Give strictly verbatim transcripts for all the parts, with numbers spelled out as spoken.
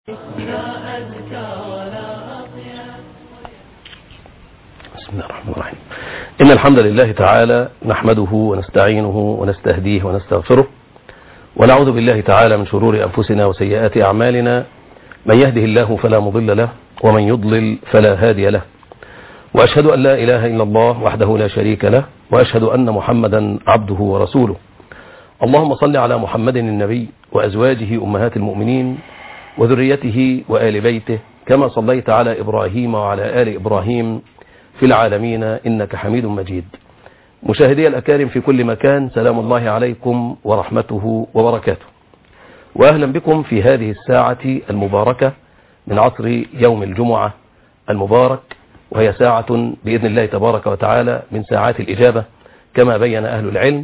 بسم الله الرحمن الرحيم. إن الحمد لله تعالى نحمده ونستعينه ونستهديه ونستغفره، ونعوذ بالله تعالى من شرور أنفسنا وسيئات أعمالنا. من يهده الله فلا مضل له، ومن يضلل فلا هادي له. وأشهد أن لا إله إلا الله وحده لا شريك له، وأشهد أن محمدا عبده ورسوله. اللهم صل على محمد النبي وأزواجه أمهات المؤمنين وذريته وآل بيته، كما صليت على إبراهيم وعلى آل إبراهيم في العالمين إنك حميد مجيد. مشاهدي الأكارم في كل مكان، سلام الله عليكم ورحمته وبركاته، وأهلا بكم في هذه الساعة المباركة من عصر يوم الجمعة المبارك، وهي ساعة بإذن الله تبارك وتعالى من ساعات الإجابة، كما بين أهل العلم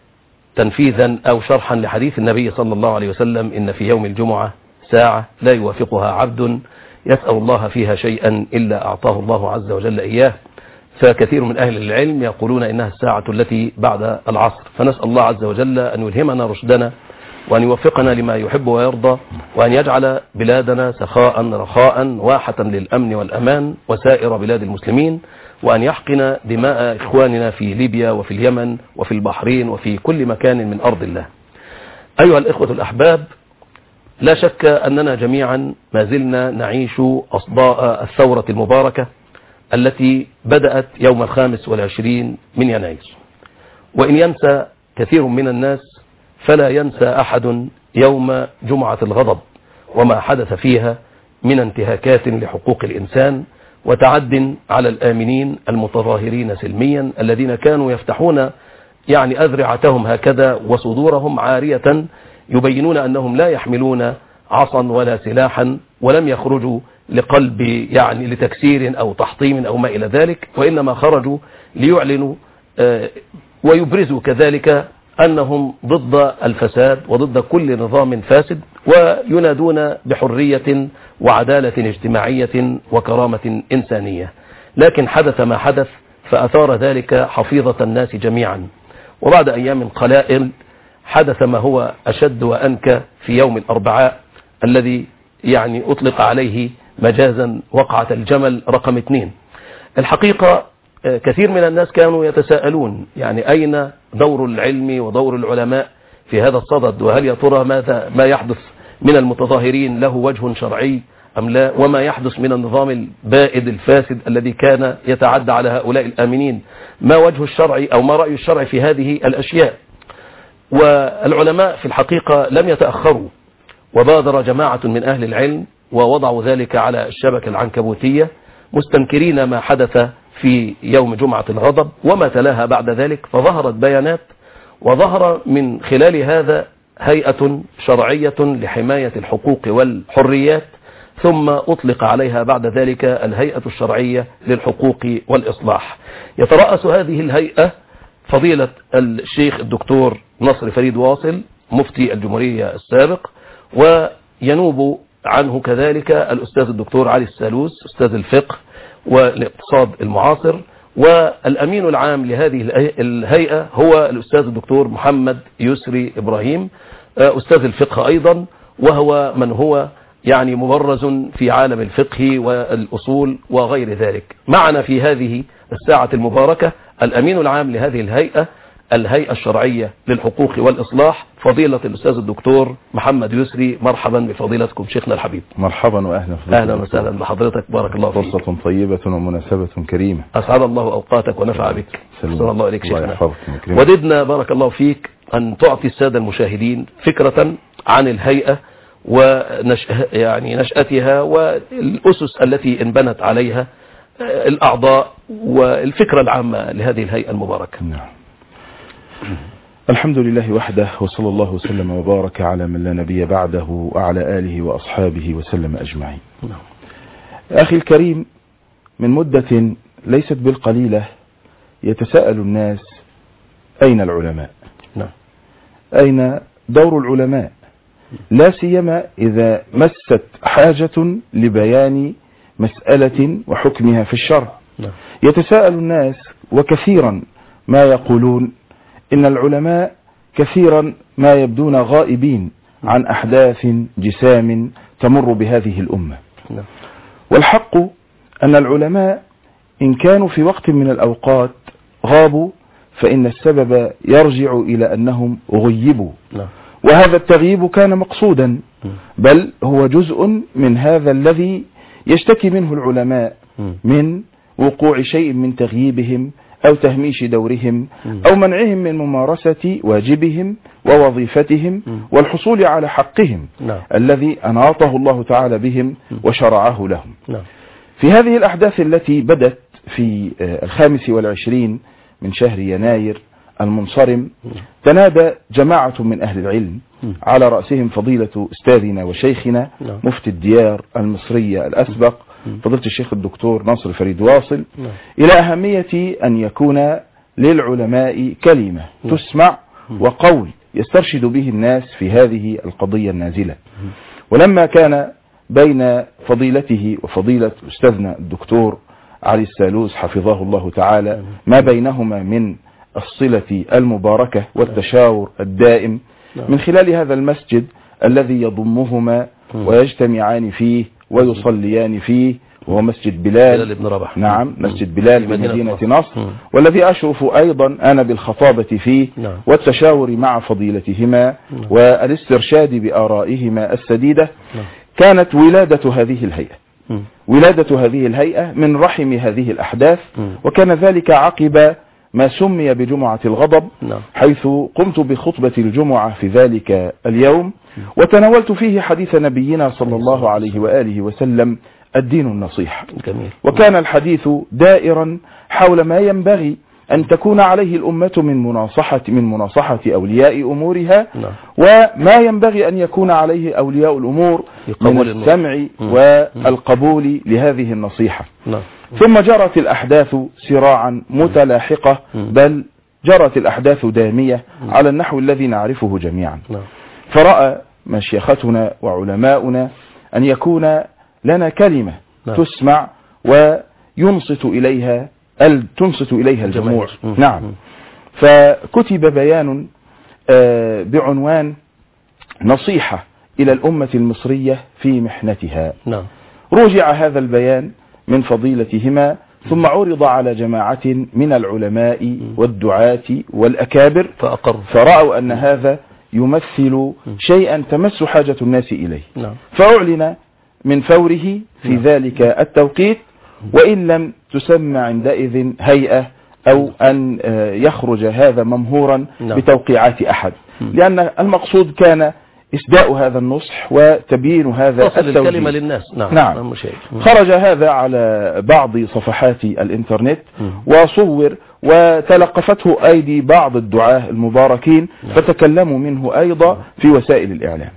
تنفيذا أو شرحا لحديث النبي صلى الله عليه وسلم: إن في يوم الجمعة ساعة لا يوافقها عبد يسأل الله فيها شيئا إلا أعطاه الله عز وجل إياه. فكثير من أهل العلم يقولون إنها الساعة التي بعد العصر، فنسأل الله عز وجل أن يلهمنا رشدنا، وأن يوفقنا لما يحب ويرضى، وأن يجعل بلادنا سخاء رخاء واحة للأمن والأمان وسائر بلاد المسلمين، وأن يحقن دماء إخواننا في ليبيا وفي اليمن وفي البحرين وفي كل مكان من أرض الله. أيها الإخوة الأحباب، لا شك أننا جميعا ما زلنا نعيش أصداء الثورة المباركة التي بدأت يوم الخامس والعشرين من يناير. وإن ينسى كثير من الناس فلا ينسى أحد يوم جمعة الغضب وما حدث فيها من انتهاكات لحقوق الإنسان وتعد على الآمنين المتظاهرين سلميا، الذين كانوا يفتحون يعني أذرعتهم هكذا وصدورهم عارية، يبينون أنهم لا يحملون عصا ولا سلاحا، ولم يخرجوا لقلب يعني لتكسير أو تحطيم أو ما إلى ذلك، وإنما خرجوا ليعلنوا ويبرزوا كذلك أنهم ضد الفساد وضد كل نظام فاسد، وينادون بحرية وعدالة اجتماعية وكرامة إنسانية. لكن حدث ما حدث فأثار ذلك حفيظة الناس جميعا، وبعد أيام قلائل حدث ما هو أشد وأنكى في يوم الأربعاء الذي يعني أطلق عليه مجازا وقعة الجمل رقم اثنين. الحقيقة كثير من الناس كانوا يتساءلون يعني أين دور العلم ودور العلماء في هذا الصدد، وهل يا ترى ماذا ما يحدث من المتظاهرين له وجه شرعي أم لا، وما يحدث من النظام البائد الفاسد الذي كان يتعدى على هؤلاء الآمنين، ما وجه الشرع أو ما رأي الشرع في هذه الأشياء. والعلماء في الحقيقة لم يتأخروا، وبادر جماعة من أهل العلم ووضعوا ذلك على الشبكة العنكبوتية مستنكرين ما حدث في يوم جمعة الغضب وما تلاها بعد ذلك، فظهرت بيانات، وظهر من خلال هذا هيئة شرعية لحماية الحقوق والحريات، ثم أطلق عليها بعد ذلك الهيئة الشرعية للحقوق والإصلاح. يترأس هذه الهيئة فضيلة الشيخ الدكتور نصر فريد واصل مفتي الجمهورية السابق، وينوب عنه كذلك الأستاذ الدكتور علي السالوس أستاذ الفقه والاقتصاد المعاصر، والأمين العام لهذه الهيئة هو الأستاذ الدكتور محمد يسري إبراهيم أستاذ الفقه أيضا، وهو من هو يعني مبرز في عالم الفقه والأصول وغير ذلك. معنا في هذه الساعة المباركة الأمين العام لهذه الهيئة الهيئة الشرعية للحقوق والإصلاح فضيلة الأستاذ الدكتور محمد يسري. مرحبا بفضيلتكم شيخنا الحبيب. مرحبا وأهلا أهلا وسهلا بحضرتك، بارك الله فيك. فرصة طيبة ومناسبة كريمة، أسعد الله أوقاتك ونفع بك. صلى الله عليك شيخنا. الله وددنا بارك الله فيك أن تعطي السادة المشاهدين فكرة عن الهيئة ونش يعني نشأتها والأسس التي انبنت عليها الأعضاء والفكرة العامة لهذه الهيئة المباركة. نعم. الحمد لله وحده، وصلى الله وسلم وبارك على من لا نبي بعده وعلى آله وأصحابه وسلم أجمعين. نعم. أخي الكريم، من مدة ليست بالقليلة يتساءل الناس: أين العلماء؟ نعم. أين دور العلماء؟ لا سيما إذا مست حاجة لبيان مسألة وحكمها في الشرع. نعم. يتساءل الناس وكثيرا ما يقولون إن العلماء كثيرا ما يبدون غائبين عن أحداث جسام تمر بهذه الأمة. نعم. والحق أن العلماء إن كانوا في وقت من الأوقات غابوا فإن السبب يرجع إلى أنهم غيبوا. نعم. وهذا التغييب كان مقصودا، بل هو جزء من هذا الذي يشتكي منه العلماء من وقوع شيء من تغييبهم أو تهميش دورهم أو منعهم من ممارسة واجبهم ووظيفتهم والحصول على حقهم الذي أناطه الله تعالى بهم وشرعه لهم. في هذه الأحداث التي بدت في الخامس والعشرين من شهر يناير المنصرم تنادى جماعة من أهل العلم على رأسهم فضيلة أستاذنا وشيخنا مفتي الديار المصرية الأسبق فضيلة الشيخ الدكتور ناصر فريد واصل إلى أهمية أن يكون للعلماء كلمة تسمع وقول يسترشد به الناس في هذه القضية النازلة. ولما كان بين فضيلته وفضيلة أستاذنا الدكتور علي السالوس حفظه الله تعالى ما بينهما من الصلة المباركة والتشاور الدائم من خلال هذا المسجد الذي يضمهما ويجتمعان فيه ويصليان فيه وهو مسجد بلال, بلال بن رباح. نعم مسجد بلال في مدينة نصر والذي أشرف أيضا أنا بالخطابة فيه والتشاور مع فضيلتهما والاسترشاد بآرائهما السديدة. كانت ولادة هذه الهيئة ولادة هذه الهيئة من رحم هذه الأحداث، وكان ذلك عقب ما سمي بجمعة الغضب، حيث قمت بخطبة الجمعة في ذلك اليوم وتناولت فيه حديث نبينا صلى الله عليه وآله وسلم الدين النصيحة. وكان الحديث دائرا حول ما ينبغي أن تكون عليه الأمة من مناصحة من مناصحة أولياء أمورها وما ينبغي أن يكون عليه أولياء الأمور من السمع والقبول لهذه النصيحة. ثم جرت الأحداث سراعا متلاحقة، بل جرت الأحداث دامية على النحو الذي نعرفه جميعا. فرأى مشيختنا وعلماؤنا أن يكون لنا كلمة تسمع وينصت إليها تنصت إليها الجموع. نعم. فكتب بيان بعنوان نصيحة إلى الأمة المصرية في محنتها. نعم. رجع هذا البيان من فضيلتهما ثم عرض على جماعة من العلماء والدعاة والأكابر فأقر فرأوا أن هذا يمثل شيئا تمس حاجة الناس إليه. نعم. فأعلن من فوره في نعم. ذلك التوقيت، وإن لم تسمى عندئذ هيئة أو أن يخرج هذا ممهورا نعم. بتوقيعات أحد، لأن المقصود كان إسداء هذا النصح وتبيين هذا التوجيه الكلمة للناس. نعم. نعم. خرج هذا على بعض صفحات الإنترنت وصور وتلقفته أيدي بعض الدعاة المباركين فتكلموا منه أيضا في وسائل الإعلام.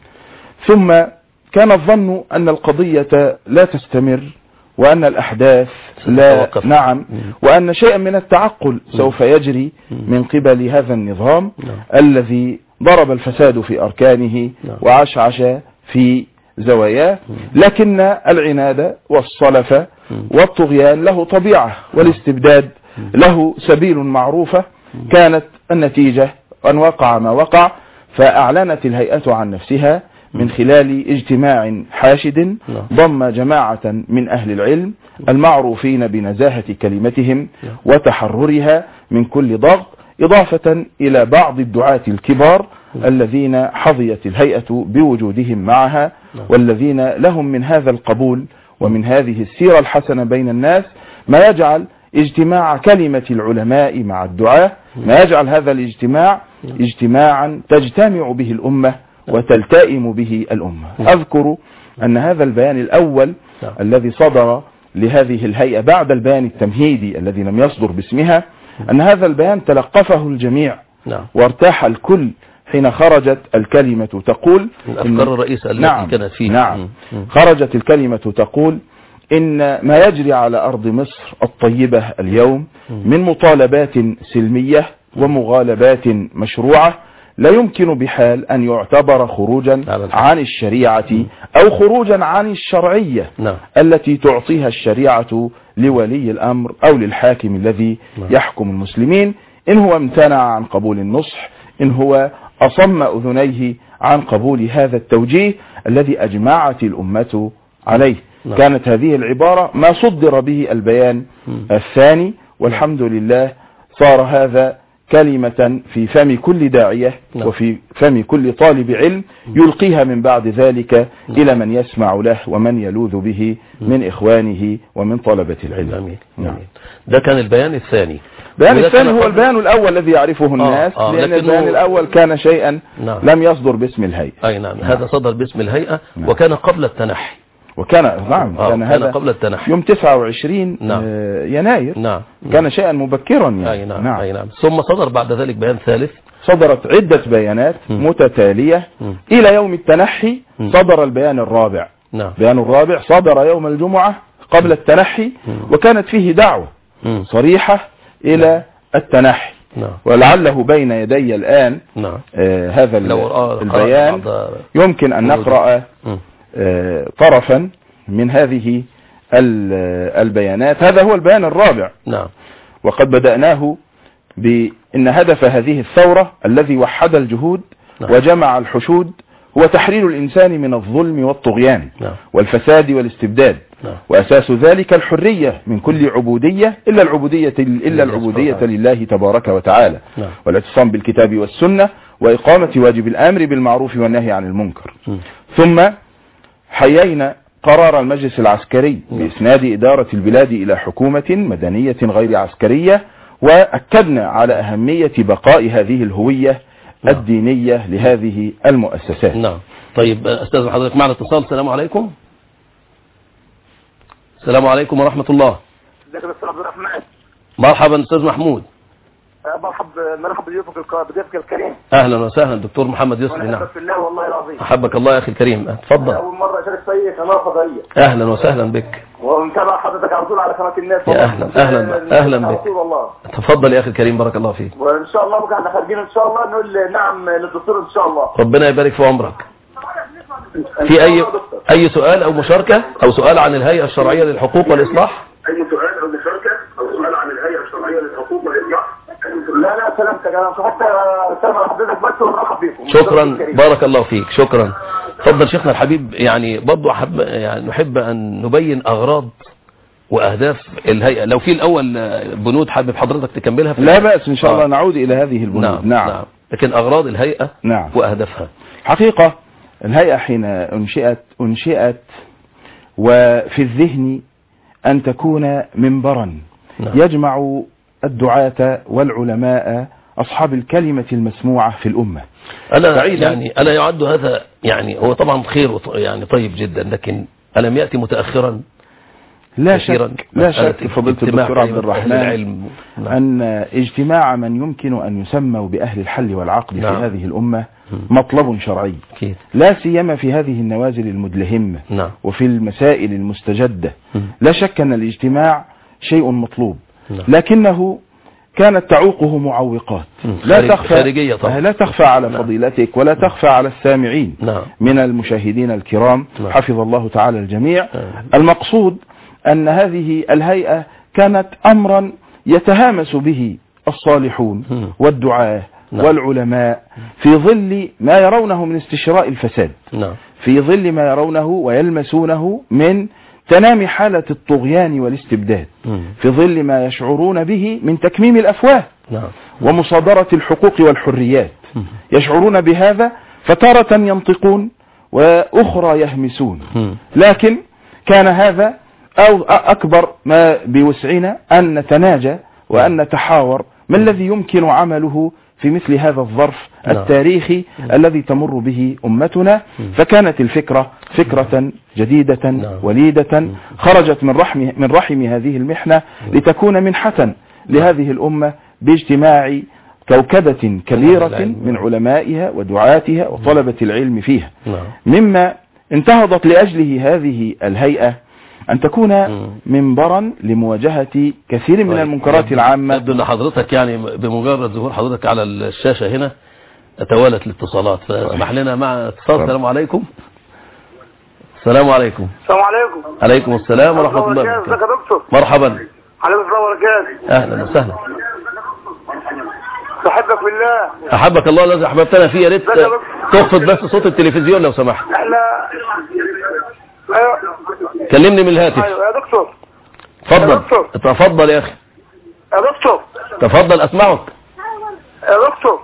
ثم كان الظن أن القضية لا تستمر وأن الأحداث لا نعم وأن شيئا من التعقل سوف يجري من قبل هذا النظام الذي ضرب الفساد في أركانه وعشعش في زواياه، لكن العناد والصلف والطغيان له طبيعة والاستبداد له سبيل معروفة. كانت النتيجة أن وقع ما وقع، فأعلنت الهيئة عن نفسها من خلال اجتماع حاشد ضم جماعة من أهل العلم المعروفين بنزاهة كلمتهم وتحررها من كل ضغط، إضافة إلى بعض الدعاة الكبار الذين حظيت الهيئة بوجودهم معها والذين لهم من هذا القبول ومن هذه السيرة الحسنة بين الناس ما يجعل اجتماع كلمة العلماء مع الدعاة ما يجعل هذا الاجتماع اجتماعا تجتمع به الأمة وتلتئم به الأمة. أذكر أن هذا البيان الأول الذي صدر لهذه الهيئة بعد البيان التمهيدي الذي لم يصدر باسمها، أن هذا البيان تلقفه الجميع وارتاح الكل حين خرجت الكلمة تقول الأفكار الرئيسة التي نعم كانت فيه. نعم خرجت الكلمة تقول إن ما يجري على أرض مصر الطيبة اليوم من مطالبات سلمية ومغالبات مشروعة لا يمكن بحال أن يعتبر خروجا عن الشريعة أو خروجا عن الشرعية نعم. التي تعطيها الشريعة لولي الأمر أو للحاكم الذي نعم. يحكم المسلمين، إن هو امتنع عن قبول النصح، إن هو أصم أذنيه عن قبول هذا التوجيه الذي أجمعت الأمة عليه. نعم. كانت هذه العبارة ما صدر به البيان الثاني، والحمد لله صار هذا كلمة في فم كل داعية نعم. وفي فم كل طالب علم يلقيها من بعد ذلك نعم. إلى من يسمع له ومن يلوذ به من إخوانه ومن طلبة العلم. أمين. نعم. ده كان البيان الثاني. البيان الثاني هو البيان الأول الذي يعرفه الناس. آه. آه. لأن البيان الأول كان شيئا نعم. لم يصدر باسم الهيئة. أي نعم. نعم. هذا صدر باسم الهيئة. نعم. وكان قبل التنحي. وكان نعم آه. كان, كان هذا قبل التنحي يوم تسعة وعشرين نعم. يناير. نعم. كان شيئا مبكرا يعني. أي نعم. نعم. أي نعم. ثم صدر بعد ذلك بيان ثالث. صدرت عدة بيانات م. متتالية م. إلى يوم التنحي م. صدر البيان الرابع. نعم. بيان الرابع صدر يوم الجمعة قبل التنحي م. وكانت فيه دعوة م. صريحة إلى نعم. التنحي. نعم. ولعله بين يدي الآن نعم. آه هذا البيان يمكن أن نقرأ آه طرفا من هذه البيانات. هذا هو البيان الرابع. نعم. وقد بدأناه بأن هدف هذه الثورة الذي وحد الجهود نعم. وجمع الحشود هو تحرير الإنسان من الظلم والطغيان نعم. والفساد والاستبداد نعم. وأساس ذلك الحرية من كل عبودية إلا العبودية, إلا العبودية لله تبارك وتعالى نعم. والاعتصام بالكتاب والسنة وإقامة واجب الأمر بالمعروف والنهي عن المنكر م. ثم حيينا قرار المجلس العسكري بإسناد إدارة البلاد إلى حكومة مدنية غير عسكرية، وأكدنا على أهمية بقاء هذه الهوية نعم. الدينية لهذه المؤسسات. نعم. طيب أستاذ حضرتك معنا اتصال. السلام عليكم. السلام عليكم ورحمة الله. ازيك يا دكتور عبد الرحمن؟ مرحبا أستاذ محمود. مرحبا مرحبا بضيوفك بضيفك الكريم. اهلا وسهلا دكتور محمد يسري. نعم. احبك في الله والله العظيم. احبك الله يا اخي الكريم. اتفضل. اول مره اشارك في قناه فضائيه. اهلا وسهلا بك. ومتابع حضرتك على طول على قناه الناس. يا اهلا اهلا اهلا بك. والله. تفضل يا اخي الكريم بارك الله فيك. وان شاء الله بكره احنا خارجين ان شاء الله نقول نعم للدكتور ان شاء الله. ربنا يبارك في عمرك. في اي اي سؤال او مشاركه او سؤال عن الهيئه الشرعيه للحقوق والاصلاح؟ اي سؤال او مشاركه او سؤال عن الهيئه الشرعيه للحقوق والاصلاح؟ لا لا سلامتك انا حتى سلام حضرتك بس ونرحب بيكم. شكرا بارك الله فيك. شكرا. تفضل شيخنا الحبيب. يعني برضه احب يعني نحب ان نبين اغراض واهداف الهيئه. لو في الاول بنود حابب حضرتك تكملها في لا بأس ان شاء الله. آه. نعود الى هذه البنود. نعم. نعم. نعم. لكن اغراض الهيئه نعم. واهدافها. حقيقه الهيئه حين انشئت انشئت وفي الذهن ان تكون منبرا نعم. يجمع الدعاة والعلماء أصحاب الكلمة المسموعة في الأمة. ألا يعني ألا يعد هذا يعني هو طبعا خير يعني طيب جدا، لكن ألم يأتي متأخرا؟ لا شك لا شك فضيلة الدكتور عبد الرحمن أن اجتماع من يمكن أن يسموا بأهل الحل والعقد نعم. في هذه الأمة مطلب شرعي أكيد. لا سيما في هذه النوازل المدلهمة نعم. وفي المسائل المستجدة م. لا شك أن الاجتماع شيء مطلوب نعم. لكنه كانت تعوقه معوقات لا تخفى طبعا. لا تخفى على نعم. فضيلتك ولا تخفى على السامعين نعم. من المشاهدين الكرام نعم. حفظ الله تعالى الجميع نعم. المقصود أن هذه الهيئة كانت أمرا يتهامس به الصالحون م. والدعاة نعم. والعلماء في ظل ما يرونه من استشراء الفساد نعم. في ظل ما يرونه ويلمسونه من تنامي حالة الطغيان والاستبداد م. في ظل ما يشعرون به من تكميم الأفواه نعم. ومصادرة الحقوق والحريات م. يشعرون بهذا فتارة ينطقون وأخرى يهمسون م. لكن كان هذا أو أكبر ما بوسعنا أن نتناجى وأن نتحاور ما الذي يمكن عمله في مثل هذا الظرف نعم. التاريخي نعم. الذي تمر به أمتنا م. فكانت الفكرة فكرة جديدة نعم. وليدة م. خرجت من رحم من رحم هذه المحنة م. لتكون منحة لهذه الأمة باجتماع كوكبة كبيرة من علمائها ودعاتها وطلبة العلم فيها نعم. مما انتهضت لأجله هذه الهيئة أن تكون منبرا لمواجهة كثير من المنكرات العامة. يبدو أن حضرتك يعني بمجرد ظهور حضرتك على الشاشة هنا توالت الاتصالات، فاسمح لنا مع اتصال. السلام عليكم. السلام عليكم. السلام عليكم. عليكم السلام ورحمة الله وبركاته. ازيك يا دكتور؟ مرحبا. عليكم السلام وبركاته. أهلا وسهلا. أحبك بالله. أحبك الله الذي أحببتنا فيه. يا ريت تخفض بس صوت التلفزيون لو سمحت. احنا ايوه كلمني من الهاتف. ايوه يا دكتور. اتفضل. يا دكتور. تفضل يا اخي. يا دكتور. تفضل اسمعك. يا دكتور.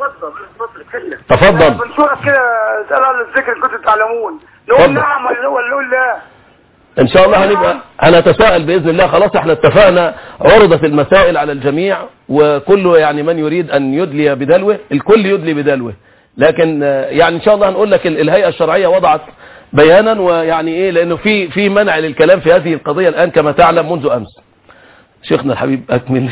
تفضل. بنشوفك كده اسال عن الذكر كنتوا تعلمون. نقول نعم ولا نقول لا؟ ان شاء الله هنبقى هنتساءل باذن الله. خلاص احنا اتفقنا، عرضت المسائل على الجميع وكله يعني من يريد ان يدلي بدلوه الكل يدلي بدلوه، لكن يعني ان شاء الله هنقول لك الهيئه الشرعيه وضعت بيانا، ويعني ايه لانه في في منع للكلام في هذه القضيه الان كما تعلم منذ امس. شيخنا الحبيب اكمل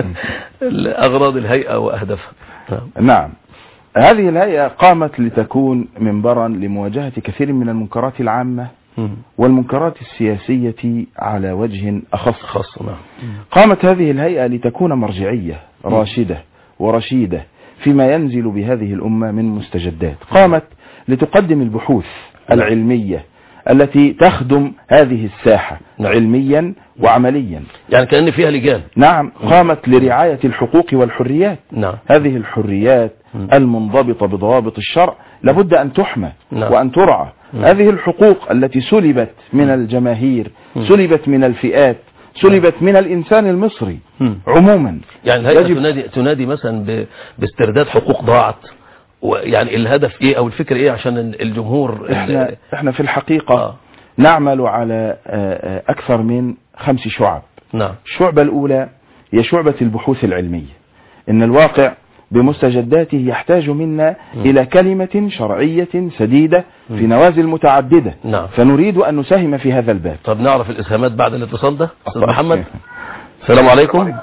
اغراض الهيئه واهدافها. نعم، هذه الهيئه قامت لتكون منبرا لمواجهه كثير من المنكرات العامه والمنكرات السياسية على وجه أخص. خاص. قامت هذه الهيئة لتكون مرجعية راشدة ورشيدة فيما ينزل بهذه الأمة من مستجدات. قامت لتقدم البحوث العلمية التي تخدم هذه الساحة علميا وعمليا، يعني كأن فيها لجان. نعم. قامت لرعاية الحقوق والحريات. نعم. هذه الحريات المنضبطة بضوابط الشرع لابد أن تحمى. نعم. وأن ترعى. نعم. هذه الحقوق التي سلبت من الجماهير، سلبت من الفئات، سلبت من الإنسان المصري عموما. يعني الهيئة يجب... تنادي, تنادي مثلا ب... باسترداد حقوق ضاعت، ويعني الهدف ايه او الفكر ايه عشان الجمهور؟ احنا, ال... احنا في الحقيقة آه. نعمل على أكثر من خمس شعب. نعم. الشعبة الأولى هي شعبة البحوث العلمية. إن الواقع بمستجداته يحتاج منا م. إلى كلمة شرعية سديدة م. في نوازل متعددة. نعم. فنريد أن نساهم في هذا الباب. طب نعرف الإسهامات بعد الاتصال ده. أستاذ محمد. السلام عليكم.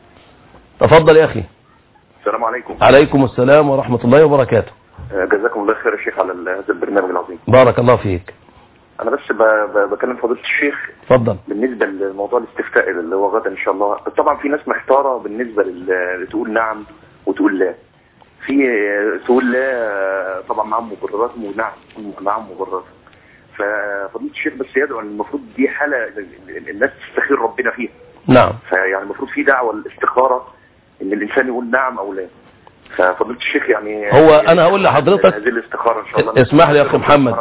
تفضل يا أخي. السلام عليكم. عليكم السلام ورحمة الله وبركاته. جزاكم الله خير يا شيخ على هذا البرنامج العظيم. بارك الله فيك. أنا بس بكلم فضيلة الشيخ. اتفضل. بالنسبة لموضوع الاستفتاء اللي هو غدا إن شاء الله، طبعا في ناس محتارة بالنسبة اللي تقول نعم وتقول لا. في تقول لا طبعا معاهم مبررات ونعم معاهم مبررات. ففضيلة الشيخ بس يدعو ان المفروض دي حالة الناس تستخير ربنا فيها. نعم. فيعني المفروض في دعوة الاستخارة ان الانسان يقول نعم او لا. ففضيلة الشيخ يعني هو انا هقول لحضرتك هذه الاستخارة ان شاء الله. اسمح لي يا اخي محمد.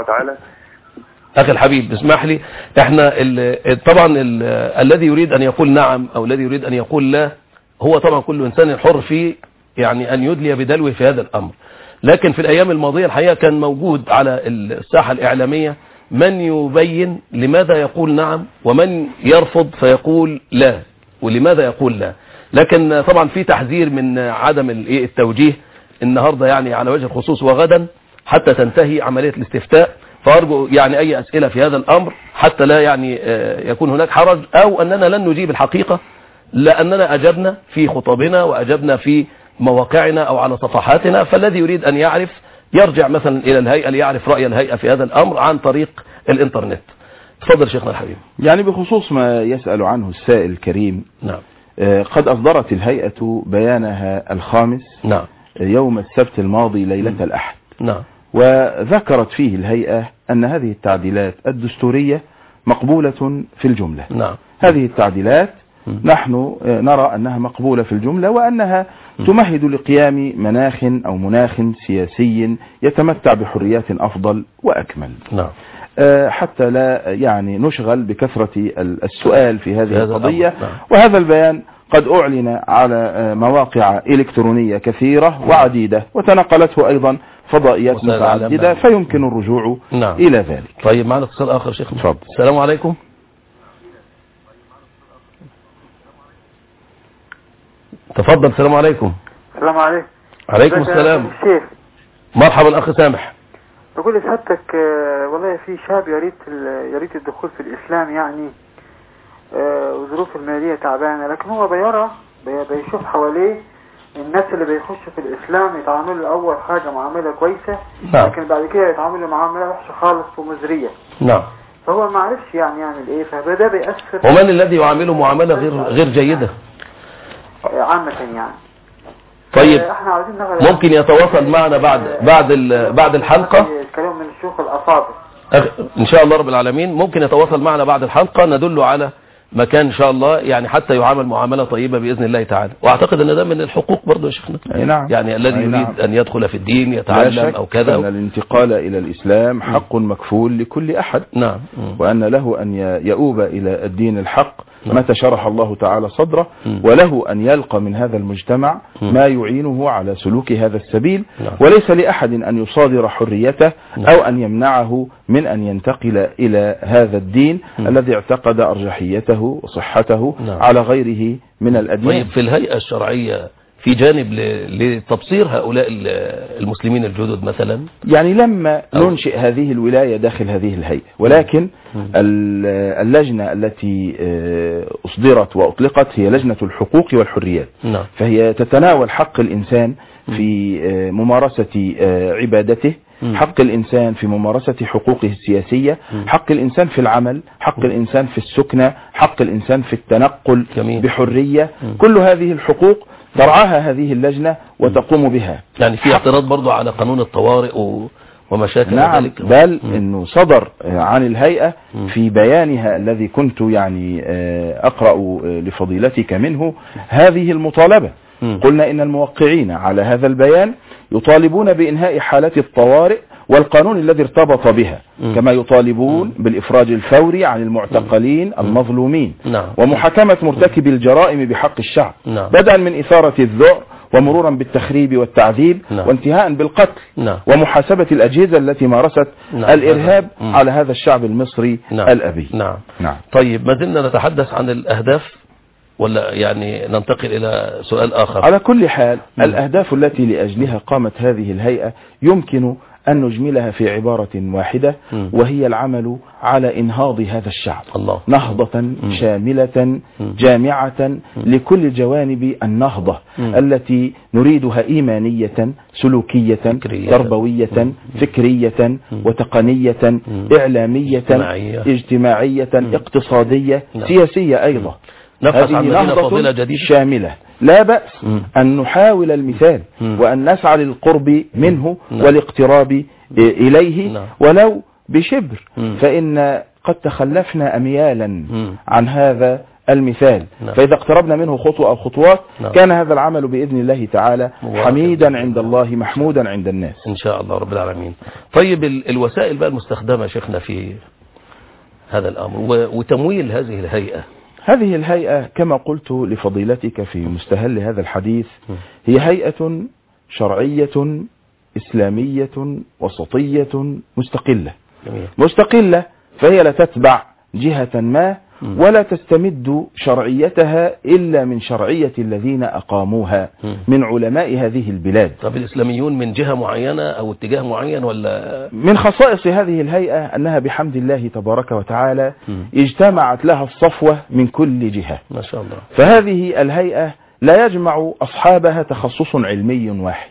اخي الحبيب اسمح لي، احنا ال طبعا ال الذي يريد ان يقول نعم او الذي يريد ان يقول لا هو طبعا كل انسان حر في يعني أن يدلي بدلوه في هذا الأمر. لكن في الأيام الماضية الحقيقة كان موجود على الساحة الإعلامية من يبين لماذا يقول نعم ومن يرفض فيقول لا ولماذا يقول لا. لكن طبعا في تحذير من عدم التوجيه النهاردة يعني على وجه الخصوص وغدا حتى تنتهي عملية الاستفتاء. فأرجو يعني أي أسئلة في هذا الأمر حتى لا يعني يكون هناك حرج أو أننا لن نجيب الحقيقة، لأننا أجبنا في خطابنا وأجبنا في مواقعنا أو على صفحاتنا. فالذي يريد أن يعرف يرجع مثلا إلى الهيئة ليعرف رأي الهيئة في هذا الأمر عن طريق الإنترنت. تفضل شيخنا الحبيب. يعني بخصوص ما يسأل عنه السائل الكريم. نعم. قد أصدرت الهيئة بيانها الخامس. نعم. يوم السبت الماضي ليلة م. الأحد. نعم. وذكرت فيه الهيئة أن هذه التعديلات الدستورية مقبولة في الجملة. نعم. هذه التعديلات نحن نرى أنها مقبولة في الجملة وأنها تمهد لقيام مناخ أو مناخ سياسي يتمتع بحريات أفضل وأكمل. نعم. حتى لا يعني نشغل بكثرة السؤال في هذه القضية. نعم. وهذا البيان قد أعلن على مواقع إلكترونية كثيرة وعديدة وتنقلته أيضا فضائيات متعددة فيمكن الرجوع نعم. إلى ذلك. طيب معنا اتصال آخر شيخ. تفضل. السلام عليكم. تفضل. السلام عليكم. السلام عليكم. عليكم السلام. الشيخ مرحبا أخي سامح. بقول لسعادتك والله في شاب يريد يريد الدخول في الإسلام يعني وظروف المالية تعبانة، لكن هو بيرى بيشوف حواليه الناس اللي بيخشوا في الإسلام يتعاملوا أول حاجة معاملة كويسة. نعم. لكن بعد كده يتعاملوا معاملة وحشة خالص ومزرية. نعم. فهو ما عرفش يعني يعمل إيه، فبدأ بيأثر. ومن الذي يعامله معاملة غير غير جيدة؟ عامة يعني. طيب ممكن يتواصل معنا بعد بعد بعد الحلقة. كلام من الشيوخ الأفاضل. إن شاء الله رب العالمين ممكن يتواصل معنا بعد الحلقة ندل على مكان إن شاء الله يعني حتى يعامل معاملة طيبة بإذن الله تعالى. وأعتقد أن ده من الحقوق برضه يا شيخنا. نعم. يعني الذي يريد نعم. أن يدخل في الدين يتعلم أو كذا. أن الانتقال إلى الإسلام حق مكفول لكل أحد. نعم. وأن له أن يؤوب إلى الدين الحق نعم. متى شرح الله تعالى صدره، وله أن يلقى من هذا المجتمع ما يعينه على سلوك هذا السبيل. نعم. وليس لأحد أن يصادر حريته أو أن يمنعه من أن ينتقل إلى هذا الدين الذي اعتقد أرجحيته وصحته نعم. على غيره من الأديان. طيب في الهيئة الشرعية في جانب لتبصير هؤلاء المسلمين الجدد مثلا؟ يعني لما ننشئ هذه الولاية داخل هذه الهيئة، ولكن اللجنة التي أصدرت وأطلقت هي لجنة الحقوق والحريات. نعم. فهي تتناول حق الإنسان في ممارسة عبادته، حق الإنسان في ممارسة حقوقه السياسية، حق الإنسان في العمل، حق الإنسان في السكنة، حق الإنسان في التنقل بحرية. كل هذه الحقوق ترعاها هذه اللجنة وتقوم بها. يعني في اعتراض برضو على قانون الطوارئ و... ومشاكل نعم ذلك. بل انه صدر عن الهيئة في بيانها الذي كنت يعني اقرأ لفضيلتك منه هذه المطالبة. قلنا ان الموقعين على هذا البيان يطالبون بانهاء حالات الطوارئ والقانون الذي ارتبط بها، كما يطالبون بالإفراج الفوري عن المعتقلين المظلومين، ومحاكمة مرتكبي الجرائم بحق الشعب، بدءا من إثارة الذعر ومرورا بالتخريب والتعذيب وانتهاء بالقتل، ومحاسبة الأجهزة التي مارست الإرهاب على هذا الشعب المصري الأبي. نعم. نعم. طيب ما زلنا نتحدث عن الأهداف ولا يعني ننتقل إلى سؤال آخر؟ على كل حال الأهداف التي لأجلها قامت هذه الهيئة يمكن أن نجملها في عبارة واحدة، وهي العمل على إنهاض هذا الشعب. الله. نهضة م. شاملة م. جامعة لكل جوانب النهضة م. التي نريدها إيمانية سلوكية فكرية. تربوية م. فكرية م. وتقنية م. إعلامية اجتماعية, اجتماعية م. اقتصادية م. سياسية أيضا. هذه نهضة شاملة لا بأس م. أن نحاول المثال م. وأن نسعى للقرب منه م. والاقتراب إليه م. ولو بشبر م. فإن قد تخلفنا أميالا م. عن هذا المثال م. فإذا اقتربنا منه خطوة أو خطوات م. كان هذا العمل بإذن الله تعالى حميدا عند الله محمودا عند الناس إن شاء الله رب العالمين. طيب الوسائل بقى المستخدمة شيخنا في هذا الأمر وتمويل هذه الهيئة؟ هذه الهيئة كما قلت لفضيلتك في مستهل هذا الحديث هي هيئة شرعية إسلامية وسطية مستقلة. مستقلة فهي لا تتبع جهة ما ولا تستمد شرعيتها إلا من شرعية الذين أقاموها من علماء هذه البلاد. طب الإسلاميون من جهة معينة أو اتجاه معين ولا؟ من خصائص هذه الهيئة أنها بحمد الله تبارك وتعالى اجتمعت لها الصفوة من كل جهة ما شاء الله. فهذه الهيئة لا يجمع أصحابها تخصص علمي واحد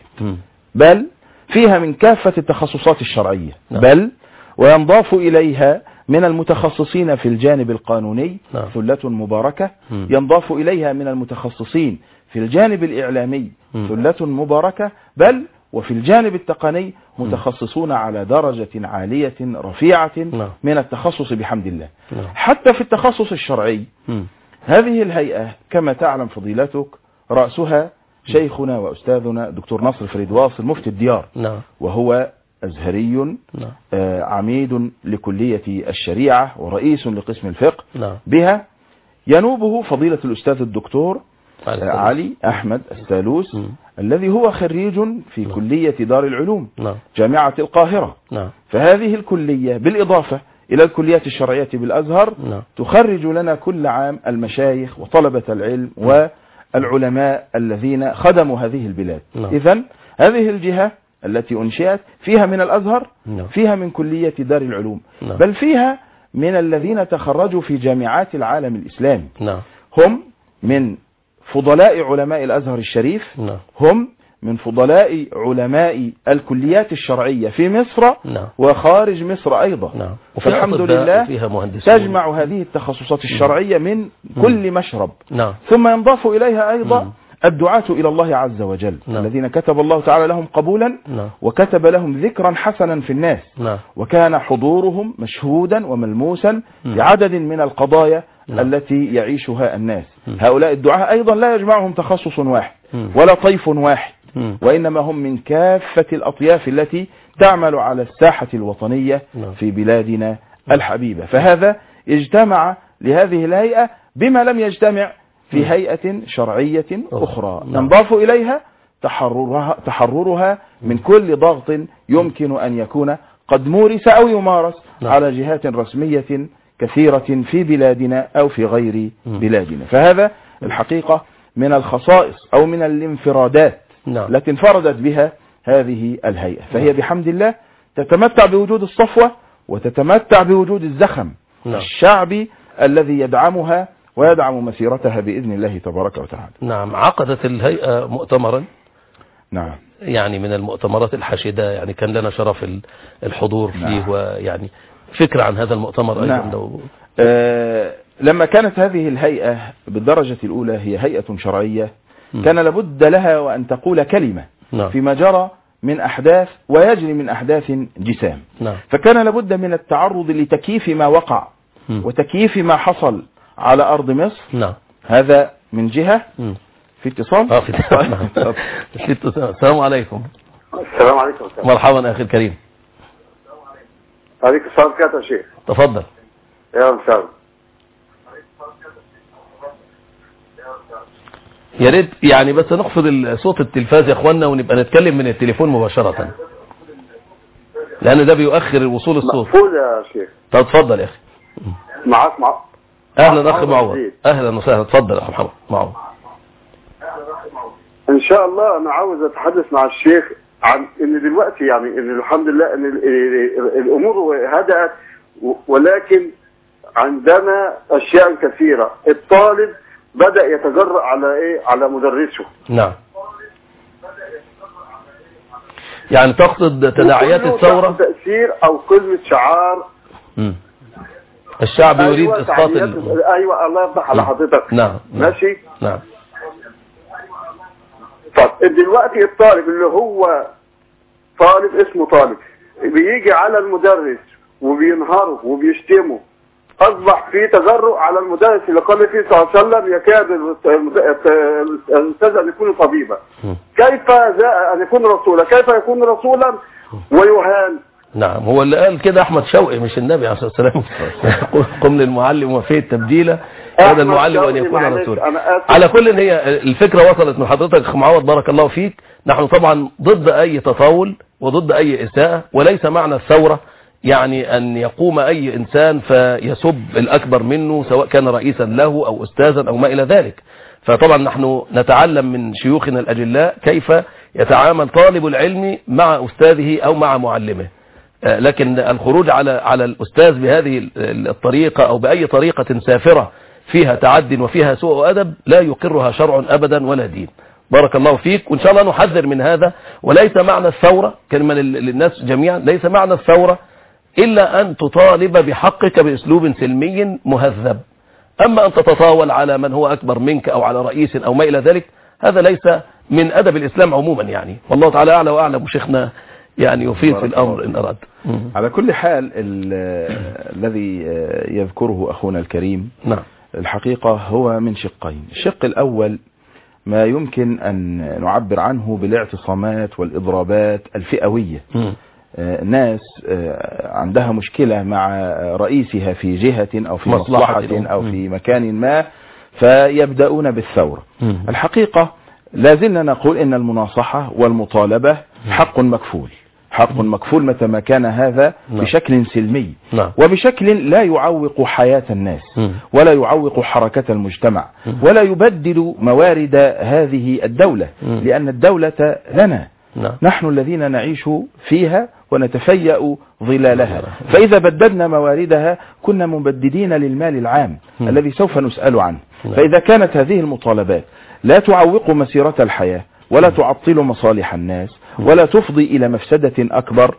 بل فيها من كافة التخصصات الشرعية بل وينضاف إليها من المتخصصين في الجانب القانوني نعم. ثلة مباركة م. ينضاف إليها من المتخصصين في الجانب الإعلامي م. ثلة مباركة بل وفي الجانب التقني متخصصون م. على درجة عالية رفيعة نعم. من التخصص بحمد الله نعم. حتى في التخصص الشرعي م. هذه الهيئة كما تعلم فضيلتك رأسها شيخنا وأستاذنا دكتور نصر فريد واصل مفتي الديار نعم. وهو أزهري نعم. آه عميد لكلية الشريعة ورئيس لقسم الفقه نعم. بها ينوبه فضيلة الأستاذ الدكتور آه علي أحمد السالوس م. الذي هو خريج في نعم. كلية دار العلوم نعم. جامعة القاهرة نعم. فهذه الكلية بالإضافة إلى الكليات الشرعية بالأزهر نعم. تخرج لنا كل عام المشايخ وطلبة العلم نعم. والعلماء الذين خدموا هذه البلاد نعم. إذن هذه الجهة التي أنشئت فيها من الأزهر نعم. فيها من كلية دار العلوم نعم. بل فيها من الذين تخرجوا في جامعات العالم الإسلامي نعم. هم من فضلاء علماء الأزهر الشريف نعم. هم من فضلاء علماء الكليات الشرعية في مصر نعم. وخارج مصر أيضا نعم. فالحمد لله تجمع هذه التخصصات الشرعية من كل مشرب نعم. ثم ينضاف إليها أيضا نعم. الدعاة إلى الله عز وجل نعم. الذين كتب الله تعالى لهم قبولا نعم. وكتب لهم ذكرا حسنا في الناس نعم. وكان حضورهم مشهودا وملموسا بعدد من القضايا نعم. التي يعيشها الناس. هؤلاء الدعاة أيضا لا يجمعهم تخصص واحد ولا طيف واحد، وإنما هم من كافة الأطياف التي تعمل على الساحة الوطنية في بلادنا الحبيبة. فهذا اجتمع لهذه الهيئة بما لم يجتمع في هيئة شرعية أخرى نضاف إليها تحررها, تحررها من كل ضغط يمكن أن يكون قد مورس أو يمارس على جهات رسمية كثيرة في بلادنا أو في غير بلادنا. فهذا الحقيقة من الخصائص أو من الانفرادات التي انفردت بها هذه الهيئة. فهي بحمد الله تتمتع بوجود الصفوة وتتمتع بوجود الزخم الشعبي الذي يدعمها ويدعم مسيرتها بإذن الله تبارك وتعالى. نعم. عقدت الهيئة مؤتمرا نعم يعني من المؤتمرات الحاشدة، يعني كان لنا شرف الحضور فيه. نعم. ويعني فكرة عن هذا المؤتمر أيضا. نعم. لو... آه لما كانت هذه الهيئة بالدرجة الأولى هي هيئة شرعية م. كان لابد لها وأن تقول كلمة نعم. فيما جرى من أحداث ويجري من أحداث جسام. نعم. فكان لابد من التعرض لتكييف ما وقع م. وتكييف ما حصل على أرض مصر. نعم. هذا من جهة. م. في اتصال؟ اه في اتصال. في اتصال. السلام عليكم. السلام عليكم. مرحبا أخي الكريم. عليك السلام كاتب يا شيخ. تفضل. يا مساء. يا ريت يعني بس نخفض صوت التلفاز يا اخوانا ونبقى نتكلم من التليفون مباشرة، لأن ده بيؤخر وصول الصوت. مقفول يا شيخ. طب اتفضل يا أخي. معاك مع أهلا أخي معوض. أهلا وسهلا. اتفضل يا أخي محمد معوض. ان شاء الله انا عاوز اتحدث مع الشيخ عن ان دلوقتي يعني ان الحمد لله ان الامور هدأت، ولكن عندنا اشياء كثيرة. الطالب بدأ يتجرأ على ايه على مدرسه. نعم. يعني تقصد تداعيات الثورة تأثير او كلمة شعار. امم الشعب يريد أيوة اسقاط ال... ايوه الله يفتح على حضرتك. نعم. ماشي. نعم. طب دلوقتي الطالب اللي هو طالب اسمه طالب بيجي على المدرس وبينهره وبيشتمه، اصبح في تجرؤ على المدرس اللي قال فيه صلى الله عليه وسلم يكاد الاستاذ ان يكون طبيبا، كيف ان يكون رسولا، كيف يكون رسولا ويهان. نعم. هو اللي قال كده احمد شوقي مش النبي عليه الصلاه والسلام. قم للمعلم وفيه التبديل هذا المعلم ان يكون رسولا. على كل هي الفكره وصلت من حضرتك اخ معوض بارك الله فيك. نحن طبعا ضد اي تطاول وضد اي اساءه، وليس معنى الثوره يعني ان يقوم اي انسان فيسب الاكبر منه سواء كان رئيسا له او استاذا او ما الى ذلك. فطبعا نحن نتعلم من شيوخنا الاجلاء كيف يتعامل طالب العلم مع استاذه او مع معلمه، لكن الخروج على على الأستاذ بهذه الطريقة أو بأي طريقة سافرة فيها تعد وفيها سوء أدب لا يقرها شرع أبدا ولا دين. بارك الله فيك. وإن شاء الله نحذر من هذا. وليس معنى الثورة كلمة للناس جميعا، ليس معنى الثورة إلا أن تطالب بحقك بأسلوب سلمي مهذب. أما أن تتطاول على من هو أكبر منك أو على رئيس أو ما إلى ذلك، هذا ليس من أدب الإسلام عموما يعني. والله تعالى أعلى وأعلم. شيخنا يعني يفيد في الأمر إن أراد. على كل حال الذي يذكره أخونا الكريم نعم. الحقيقة هو من شقين. الشق الأول ما يمكن أن نعبر عنه بالاعتصامات والإضرابات الفئوية. م. ناس عندها مشكلة مع رئيسها في جهة أو في مصلحة, مصلحة أو في مكان ما فيبدأون بالثورة. م. الحقيقة لازلنا نقول إن المناصحة والمطالبة حق مكفول، حق مكفول متى ما كان هذا بشكل سلمي وبشكل لا يعوق حياة الناس ولا يعوق حركة المجتمع ولا يبدل موارد هذه الدولة، لأن الدولة لنا نحن الذين نعيش فيها ونتفيأ ظلالها. فإذا بددنا مواردها كنا مبددين للمال العام الذي سوف نسأل عنه. فإذا كانت هذه المطالبات لا تعوق مسيرة الحياة ولا تعطل مصالح الناس ولا تفضي إلى مفسدة أكبر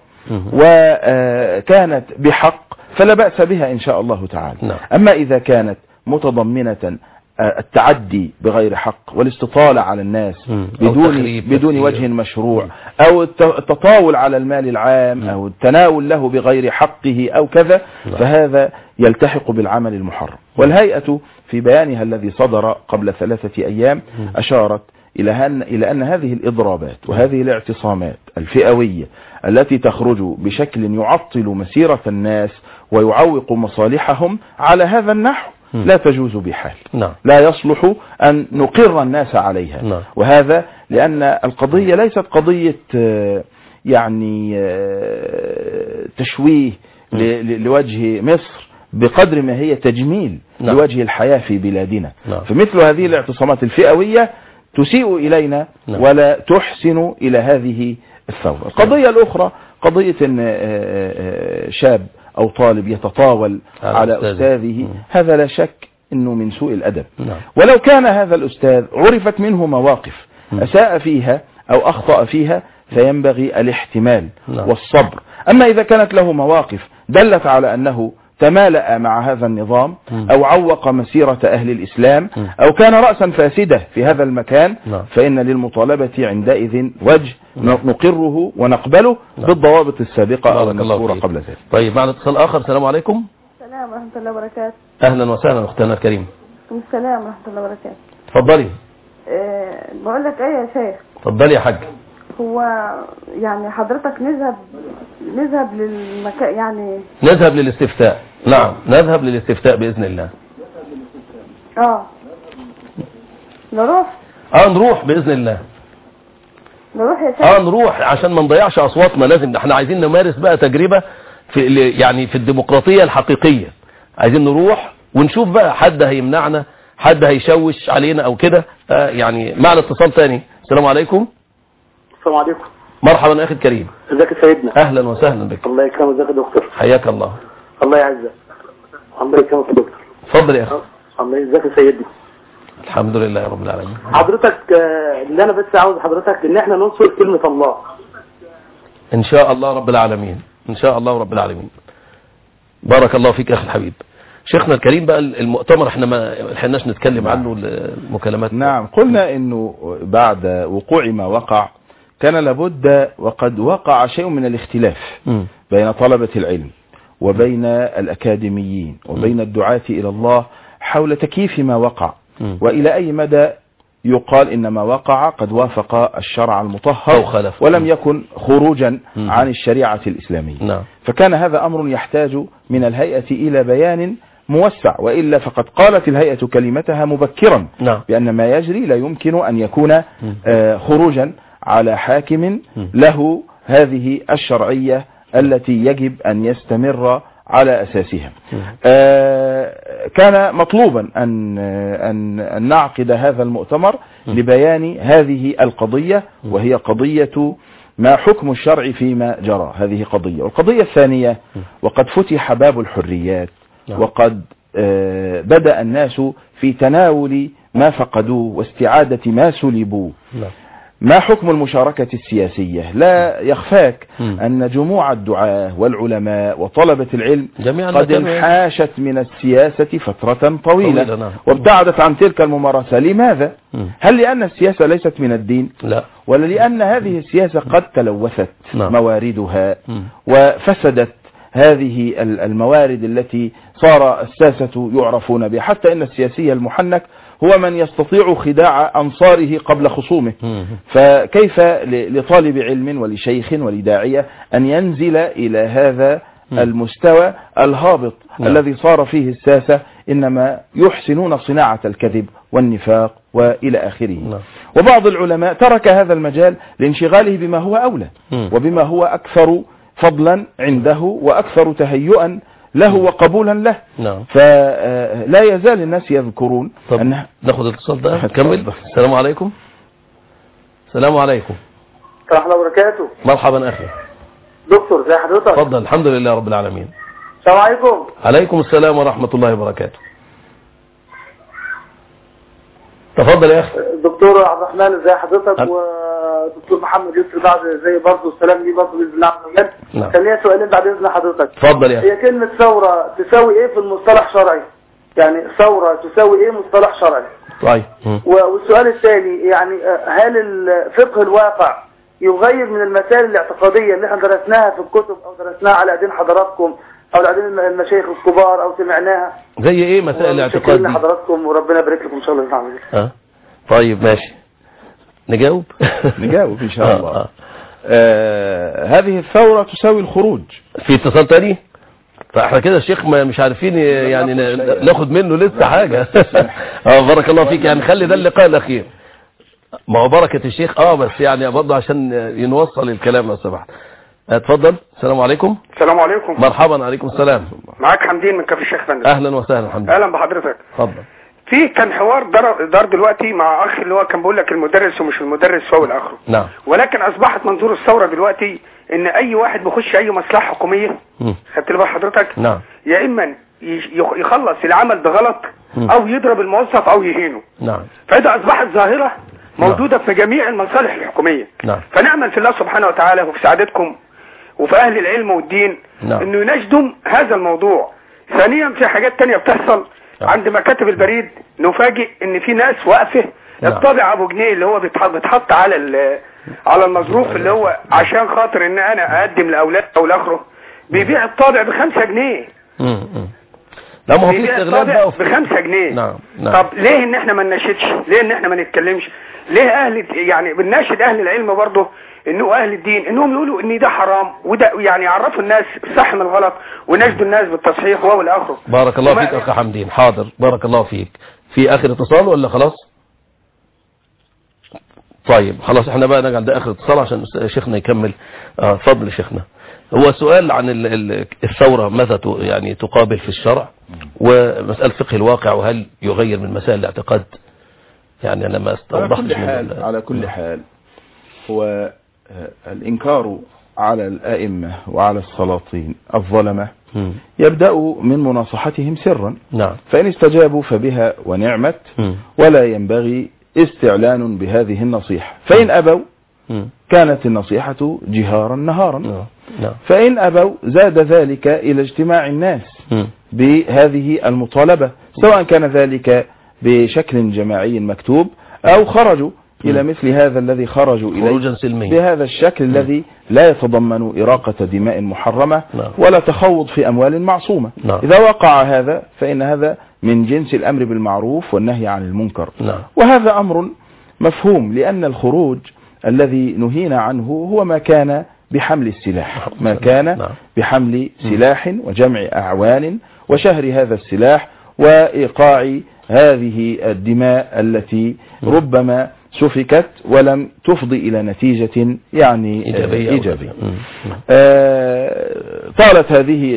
وكانت بحق فلا بأس بها إن شاء الله تعالى. أما إذا كانت متضمنة التعدي بغير حق والاستطالة على الناس بدون بدون وجه مشروع أو التطاول على المال العام أو التناول له بغير حقه أو كذا، فهذا يلتحق بالعمل المحرم. والهيئة في بيانها الذي صدر قبل ثلاثة أيام أشارت إلى أن إلى أن هذه الإضرابات وهذه الاعتصامات الفئوية التي تخرج بشكل يعطل مسيرة الناس ويعوق مصالحهم على هذا النحو لا تجوز بحال. نعم. لا يصلح أن نقر الناس عليها. نعم. وهذا لأن القضية ليست قضية يعني تشويه لوجه مصر بقدر ما هي تجميل نعم. لوجه الحياة في بلادنا. نعم. فمثل هذه الاعتصامات الفئوية تسيء إلينا نعم. ولا تحسن إلى هذه الثورة. القضية الأخرى قضية أن شاب أو طالب يتطاول على, على أستاذه، هذا لا شك أنه من سوء الأدب. نعم. ولو كان هذا الأستاذ عرفت منه مواقف أساء فيها أو أخطأ فيها فينبغي الاحتمال نعم. والصبر. أما إذا كانت له مواقف دلت على أنه تمالأ مع هذا النظام أو عوق مسيرة أهل الإسلام أو كان رأسا فاسدة في هذا المكان فإن للمطالبة عندئذ وجه نقره ونقبله بالضوابط السابقة أو المذكورة قبل ذلك. طيب معنا اتصال آخر. السلام عليكم. السلام ورحمة الله وبركاته. أهلا وسهلا أختنا الكريمة. السلام ورحمة الله وبركاته. تفضلي. أه بقول لك ايه يا شيخ. تفضلي يا حاج. هو يعني حضرتك نذهب نذهب للمكان يعني نذهب للاستفتاء. نعم نذهب للاستفتاء بإذن الله. اه نروح اه نروح بإذن الله. نروح يا شيخ. اه نروح عشان ما نضيعش أصواتنا. لازم احنا عايزين نمارس بقى تجربة في يعني في الديمقراطية الحقيقية. عايزين نروح ونشوف بقى حد هيمنعنا، حد هيشوش علينا او كده. آه يعني معنا اتصال تاني. السلام عليكم. السلام عليكم. مرحبا اخي الكريم. ازيك يا سيدنا؟ اهلا وسهلا بك. الله يكرمك. ازيك يا دكتور؟ حياك الله. الله يعزك. الله يكرمك يا دكتور. اتفضل يا اخي. الله يجزاك يا سيدنا. الحمد لله يا رب العالمين. حضرتك اللي انا بس عاوز حضرتك ان احنا ننصر كلمة الله ان شاء الله رب العالمين. ان شاء الله رب العالمين. بارك الله فيك اخي الحبيب. شيخنا الكريم بقى المؤتمر احنا ما لحقناش نتكلم عنه المكالمات. نعم قلنا انه بعد وقوع ما وقع كان لابد وقد وقع شيء من الاختلاف م. بين طلبة العلم وبين الأكاديميين وبين م. الدعاة إلى الله حول تكييف ما وقع م. وإلى أي مدى يقال إن ما وقع قد وافق الشرع المطهر ولم يكن خروجا م. عن الشريعة الإسلامية. نعم. فكان هذا أمر يحتاج من الهيئة إلى بيان موسع، وإلا فقد قالت الهيئة كلمتها مبكرا نعم. بأن ما يجري لا يمكن أن يكون آه خروجا على حاكم له هذه الشرعية التي يجب أن يستمر على أساسها. آه كان مطلوبا أن, أن, أن نعقد هذا المؤتمر لبيان هذه القضية، وهي قضية ما حكم الشرع فيما جرى. هذه قضية. والقضية الثانية وقد فتح باب الحريات وقد آه بدأ الناس في تناول ما فقدوه واستعادة ما سلبوه. ما حكم المشاركة السياسية؟ لا يخفاك م. أن جموع الدعاة والعلماء وطلبة العلم قد انحاشت من السياسة فترة طويلة, طويلة نعم. وابتعدت عن تلك الممارسة. لماذا؟ م. هل لأن السياسة ليست من الدين؟ لا. ولا لأن هذه السياسة قد تلوثت نعم. مواردها م. وفسدت هذه الموارد التي صار الساسة يعرفون بها، حتى إن السياسي المحنك هو من يستطيع خداع أنصاره قبل خصومه. فكيف لطالب علم ولشيخ ولداعية أن ينزل إلى هذا المستوى الهابط الذي صار فيه الساسة إنما يحسنون صناعة الكذب والنفاق وإلى آخره. وبعض العلماء ترك هذا المجال لانشغاله بما هو أولى وبما هو أكثر فضلا عنده وأكثر تهيئا له وقبولا له. نعم. فلا يزال الناس يذكرون. طب أنه ناخذ الاتصال ده نكمل. السلام عليكم. السلام عليكم. ورحمة الله وبركاته. مرحبا أخي. دكتور زي حضرتك؟ تفضل. الحمد لله رب العالمين. السلام عليكم. عليكم السلام ورحمة الله وبركاته. تفضل يا أخي. دكتور عبد الرحمن ازي حضرتك؟ أه. ودكتور محمد يوسف بعد زي برضه السلام ليه برضه باذن الله عز وجل. نعم. كان ليا سؤالين بعد اذن حضرتك. اتفضل يا اخي. هي كلمه ثوره تساوي ايه في المصطلح الشرعي؟ يعني ثورة تساوي ايه مصطلح شرعي؟ طيب. والسؤال الثاني يعني هل الفقه الواقع يغير من المسائل الاعتقادية اللي احنا درسناها في الكتب او درسناها على ايدين حضراتكم او على ايدين المشايخ الكبار او سمعناها؟ زي ايه مسائل الاعتقاد دي؟ حضراتكم وربنا يبارك لكم ان شاء الله تعالى. اه طيب ماشي نجاوب نجاوب ان شاء الله. آه. آه هذه الثورة تساوي الخروج. في اتصال تاني؟ فاحنا كده الشيخ مش عارفين يعني ناخد منه لسه حاجة. اه بارك الله فيك. يعني خلي ده اللقاء الاخير. ما هو بركة الشيخ اه بس يعني برضه عشان ينوصل الكلام لو سمحت. اتفضل. السلام عليكم. السلام عليكم. مرحبا. عليكم السلام. معاك حمدين من كافي الشيخ فندم. اهلا وسهلا حمدين. اهلا بحضرتك. اتفضل. في كان حوار دار, دار دلوقتي مع اخ اللي هو كان بيقول لك المدرس ومش المدرس فهو الاخر. نعم. ولكن اصبحت منظور الثوره دلوقتي ان اي واحد بيخش اي مصلحه حكوميه خدت بال حضرتك؟ نعم. يا اما يخلص العمل بغلط او يضرب الموظف او يهينه. نعم. فاذا اصبحت ظاهره موجوده نعم. في جميع المصالح الحكوميه. نعم. فنأمل في الله سبحانه وتعالى وفي سعادتكم وفي اهل العلم والدين نعم. انه ينجدوا هذا الموضوع. ثانيا في حاجات تانية بتحصل نعم. عند مكاتب البريد نفاجئ ان في ناس واقفه نعم. الطابع ابو جنيه اللي هو بيتحط على على المظروف اللي هو عشان خاطر ان انا اقدم لاولاد او لاخره بيبيع الطابع بخمسة جنيه. امم لا ما هو في استغلال بقى بخمسة جنيه. نعم. نعم. طب ليه ان احنا ما نناشدش؟ ليه ان احنا ما نتكلمش؟ ليه اهل يعني بنناشد اهل العلم برضه انه اهل الدين انهم يقولوا ان ده حرام وده يعني يعرفوا الناس الصح من الغلط ونجدوا الناس بالتصحيح وهو الاخر. بارك الله فيك اخ حمدين. حاضر بارك الله فيك. في اخر اتصال ولا خلاص؟ طيب خلاص احنا بقى نرجع ده اخر اتصال عشان شيخنا يكمل. اه فضل شيخنا. هو سؤال عن الثورة ماذا يعني تقابل في الشرع ومسألة فقه الواقع وهل يغير من مسائل الاعتقاد. يعني انا ما استوضحتش على كل حال على كل حال هو الانكار على الائمة وعلى السلاطين الظلمة يبدأ من مناصحتهم سرا. نعم. فإن استجابوا فبها ونعمت ولا ينبغي استعلان بهذه النصيحة. فإن أبوا كانت النصيحة جهارا نهارا. نعم. فإن أبوا زاد ذلك إلى اجتماع الناس بهذه المطالبة سواء كان ذلك بشكل جماعي مكتوب أو خرجوا إلى مثل هذا الذي خرجوا إليه بهذا الشكل الذي لا يتضمن إراقة دماء محرمة ولا تخوض في أموال معصومة. إذا وقع هذا فإن هذا من جنس الأمر بالمعروف والنهي عن المنكر. وهذا أمر مفهوم لأن الخروج الذي نهينا عنه هو ما كان بحمل السلاح ما كان بحمل سلاح وجمع أعوان وشهر هذا السلاح وإيقاع هذه الدماء التي ربما سفكت ولم تفضي إلى نتيجة يعني إيجابية, إيجابية. آه طالت هذه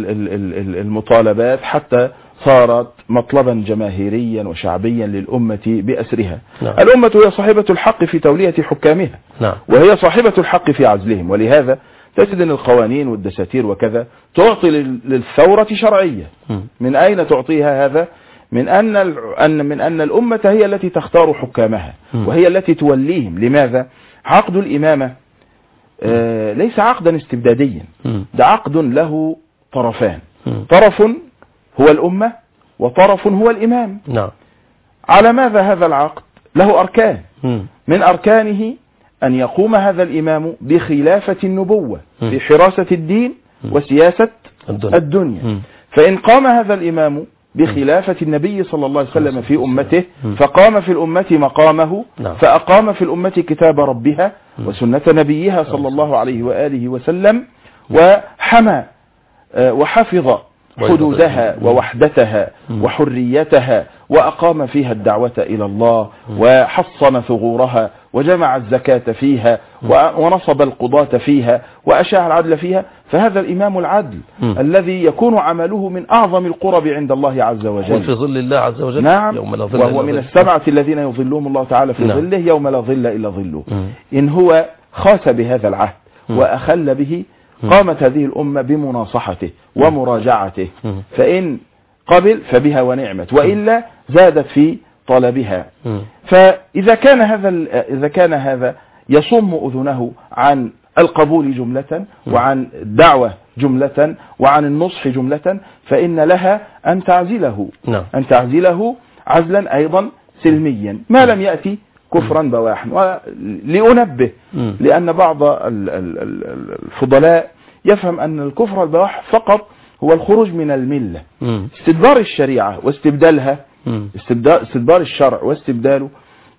المطالبات حتى صارت مطلبا جماهيريا وشعبيا للأمة بأسرها. نعم. الأمة هي صاحبة الحق في تولية حكامها. نعم. وهي صاحبة الحق في عزلهم ولهذا تجد أن القوانين والدساتير وكذا تعطي للثورة شرعية. م. من أين تعطيها هذا؟ من أن أن من أن الأمة هي التي تختار حكامها م. وهي التي توليهم. لماذا؟ عقد الإمامة آه ليس عقدا استبداديا. م. ده عقد له طرفان. م. طرف هو الأمة وطرف هو الإمام. نعم. على ماذا هذا العقد؟ له أركان. م. من أركانه أن يقوم هذا الإمام بخلافة النبوة م. في حراسة الدين م. وسياسة الدنيا, الدنيا. م. فإن قام هذا الإمام بخلافة النبي صلى الله عليه وسلم في أمته فقام في الأمة مقامه فأقام في الأمة كتاب ربها وسنة نبيها صلى الله عليه وآله وسلم وحمى وحفظ حدودها ووحدتها وحريتها وأقام فيها الدعوة إلى الله وحصن ثغورها وجمع الزكاة فيها ونصب القضاة فيها وأشاع العدل فيها. فهذا الإمام العدل الذي يكون عمله من أعظم القرب عند الله عز وجل في ظل الله عز وجل. نعم. يوم لا ظل وهو من السبعة الذين يظلهم الله تعالى في نعم. ظله يوم لا ظل إلا ظله. إن هو خاس بهذا العهد وأخل به قامت هذه الأمة بمناصحته ومراجعته فإن قبل فبها ونعمت وإلا زادت في طلبها. فإذا كان هذا إذا كان هذا يصم أذنه عن القبول جملة وعن الدعوة جملة وعن النصح جملة، فإن لها أن تعزله نعم. أن تعزله عزلا أيضا سلميا ما لم يأتي كفرا بواحا. ولأنبه لأن بعض الفضلاء يفهم أن الكفر البواح فقط هو الخروج من الملة. استدبار الشريعة واستبدالها، استدبار الشرع واستبداله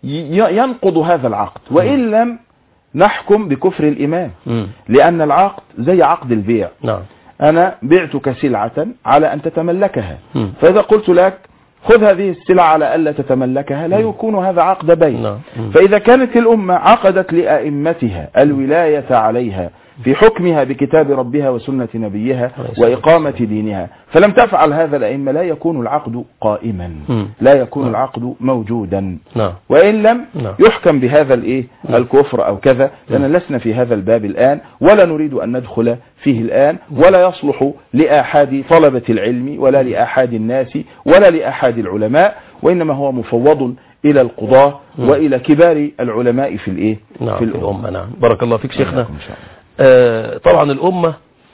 ينقض هذا العقد، وإن لم نحكم بكفر الإمام، لأن العقد زي عقد البيع. نعم. أنا بعتك سلعة على أن تتملكها، فإذا قلت لك خذ هذه السلعة على ألا تتملكها لا يكون هذا عقد بيع. فإذا كانت الأمة عقدت لأئمتها الولاية عليها في حكمها بكتاب ربها وسنة نبيها وإقامة دينها، فلم تفعل هذا الأئمة، لا يكون العقد قائما، لا يكون العقد موجودا. وإن لم يحكم بهذا الإيه الكفر أو كذا، لأن لسنا في هذا الباب الآن ولا نريد أن ندخل فيه الآن، ولا يصلح لأحد طلبة العلم ولا لأحد الناس ولا لأحد العلماء، وإنما هو مفوض إلى القضاة وإلى كبار العلماء في الإيه نعم في الأمة. نعم. بارك الله فيك شيخنا. آه طبعا الأمة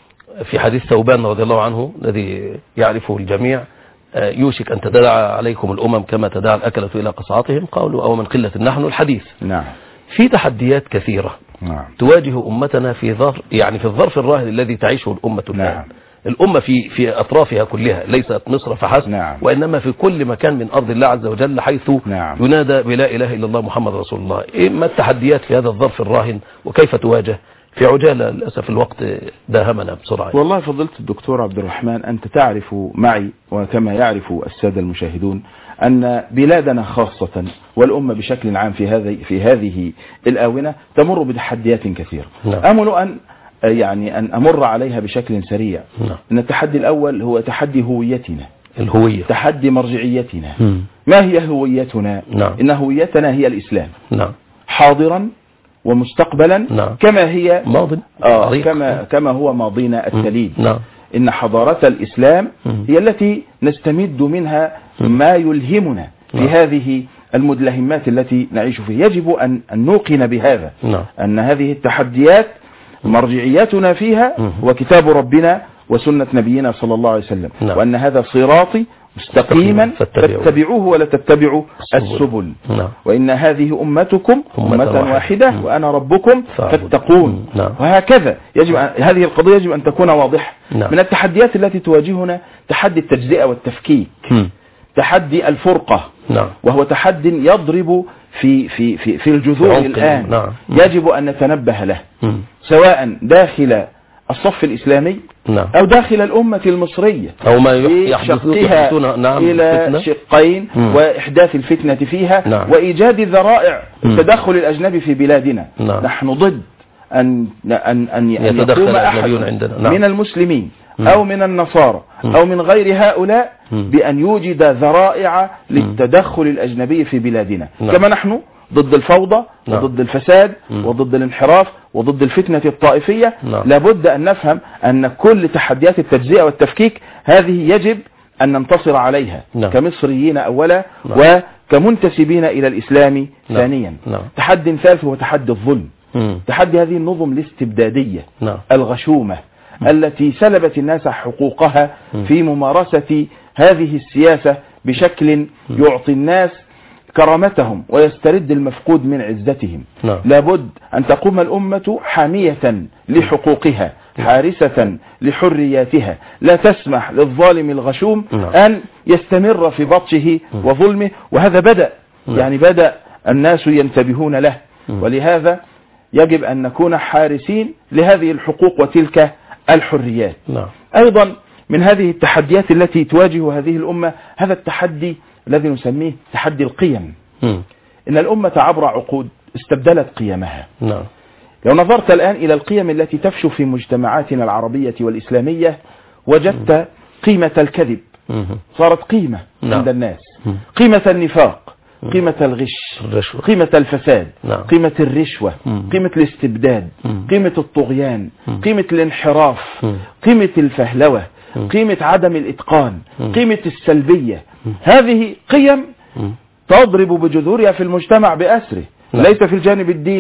في حديث ثوبان رضي الله عنه الذي يعرفه الجميع، آه يوشك أن تداعى عليكم الأمم كما تداعى الأكلة إلى قصعتهم، قالوا أو من قلة نحن. الحديث نعم. في تحديات كثيرة نعم. تواجه أمتنا في ظرف يعني في الظرف الراهن الذي تعيشه الأمة الآن. نعم. الأمة في في أطرافها كلها، ليست مصر فحسب. نعم. وإنما في كل مكان من أرض الله عز وجل، حيث نعم. ينادى بلا إله إلا الله محمد رسول الله. إيه ما التحديات في هذا الظرف الراهن وكيف تواجه؟ في عجالة للأسف الوقت داهمنا بسرعة. والله فضلت الدكتور عبد الرحمن، أنت تعرف معي وكما يعرف السادة المشاهدون أن بلادنا خاصة والأمة بشكل عام في هذه في هذه الآونة تمر بتحديات كثيرة. نعم. أمل أن يعني أن أمر عليها بشكل سريع. نعم. أن التحدي الأول هو تحدي هويتنا، الهوية، تحدي مرجعيتنا. م. ما هي هويتنا؟ نعم. إن هويتنا هي الإسلام. نعم. حاضرا ومستقبلا. نعم. كما هي ماضٍ آه كما كما هو ماضينا السليم. نعم. إن حضارة الإسلام هي التي نستمد منها ما يلهمنا في نعم. هذه المدلهمات التي نعيش فيها. يجب أن نوقن بهذا. نعم. أن هذه التحديات مرجعياتنا فيها هو كتاب ربنا وسنة نبينا صلى الله عليه وسلم. نعم. وأن هذا صراطي مستقيما فاتبعوه ولا تتبعوا السبل. نعم. وإن هذه أمتكم أمة, أمة واحدة مم. وأنا ربكم فاتقون. نعم. وهكذا يجب أن هذه القضية يجب أن تكون واضحة. نعم. من التحديات التي تواجهنا تحدي التجزئة والتفكيك، مم. تحدي الفرقة. نعم. وهو تحدي يضرب في في في في الجذور الآن. نعم. يجب أن نتنبه له، مم. سواء داخل الصف الإسلامي نعم. أو داخل الأمة المصرية، أو ما يحدثها نعم إلى فتنة. شقين مم. وإحداث الفتنة فيها. نعم. وإيجاد ذرائع التدخل الأجنبي في بلادنا. نعم. نحن ضد أن أن أن يتدخل أحد عندنا. نعم. من المسلمين مم. أو من النصارى مم. أو من غير هؤلاء مم. بأن يوجد ذرائع للتدخل الأجنبي في بلادنا. نعم. كما نحن ضد الفوضى. نعم. وضد الفساد. مم. وضد الانحراف وضد الفتنة الطائفية. نعم. لابد أن نفهم أن كل تحديات التجزئة والتفكيك هذه يجب أن ننتصر عليها. نعم. كمصريين أولا. نعم. وكمنتسبين إلى الإسلام. نعم. ثانيا. نعم. تحدي ثالث هو تحدي الظلم. مم. تحدي هذه النظم الاستبدادية. نعم. الغشومة. مم. التي سلبت الناس حقوقها. مم. في ممارسة هذه السياسة بشكل مم. يعطي الناس كرامتهم ويسترد المفقود من عزتهم. نعم. لابد أن تقوم الأمة حامية لحقوقها، حارسة لحرياتها، لا تسمح للظالم الغشوم نعم. أن يستمر في بطشه وظلمه. وهذا بدأ نعم. يعني بدأ الناس ينتبهون له. ولهذا يجب أن نكون حارسين لهذه الحقوق وتلك الحريات. نعم. أيضا من هذه التحديات التي تواجه هذه الأمة هذا التحدي الذي نسميه تحدي القيم. م. إن الأمة عبر عقود استبدلت قيمها. نعم. لو نظرت الآن إلى القيم التي تفشو في مجتمعاتنا العربية والإسلامية وجدت قيمة الكذب م. صارت قيمة نعم. عند الناس. م. قيمة النفاق، قيمة الغش، الرشوة. قيمة الفساد، نعم. قيمة الرشوة، م. قيمة الاستبداد، م. قيمة الطغيان، م. قيمة الانحراف، م. قيمة الفهلوة، م. قيمة عدم الإتقان، م. قيمة السلبية. م. هذه قيم م. تضرب بجذورها في المجتمع بأسره. نعم. ليس في الجانب الديني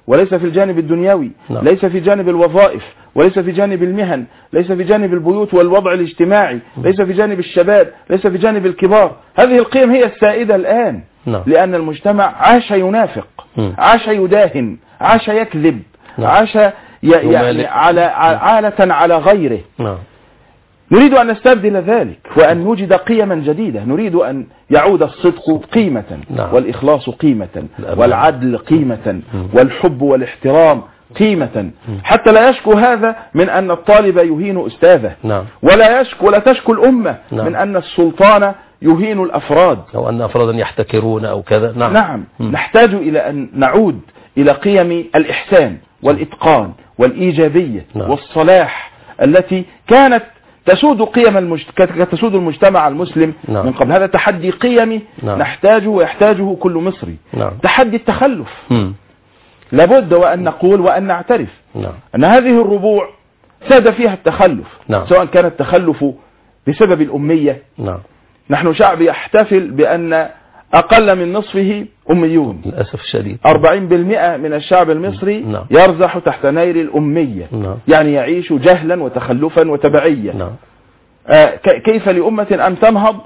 وليس في الجانب الدنيوي، نعم. ليس في جانب الوظائف، وليس في جانب المهن، ليس في جانب البيوت والوضع الاجتماعي، ليس في جانب الشباب، ليس في جانب الكبار. هذه القيم هي السائدة الآن، نعم. لأن المجتمع عاش ينافق، م. عاش يداهن، عاش يكذب، نعم. عاش ي... يعني على عالة على غيره. نعم. نريد أن نستبدل ذلك وأن نوجد قيما جديدة. نريد أن يعود الصدق قيمة، نعم. والإخلاص قيمة، الأمان. والعدل قيمة، والحب والاحترام قيمة، حتى لا يشكو هذا من أن الطالب يهين أستاذه، نعم. ولا يشكو ولا تشكو الأمة نعم. من أن السلطان يهين الأفراد، أو أن أفرادا يحتكرون أو كذا. نعم, نعم. م. نحتاج إلى أن نعود إلى قيم الإحسان والإتقان والإيجابية، نعم. والصلاح التي كانت تسود قيم المجت... تسود المجتمع المسلم، نعم. من قبل. هذا تحدي قيمي، نعم. نحتاجه ويحتاجه كل مصري. نعم. تحدي التخلف. م. لابد وأن نقول وأن نعترف نعم. أن هذه الربوع ساد فيها التخلف، نعم. سواء كان التخلف بسبب الأمية. نعم. نحن شعب يحتفل بأن أقل من نصفه أميون، للأسف الشديد. أربعين بالمئة من الشعب المصري نعم. يرزح تحت نير الأمية، نعم. يعني يعيش جهلا وتخلفا وتبعية. نعم. آه كيف لأمة أن تنهض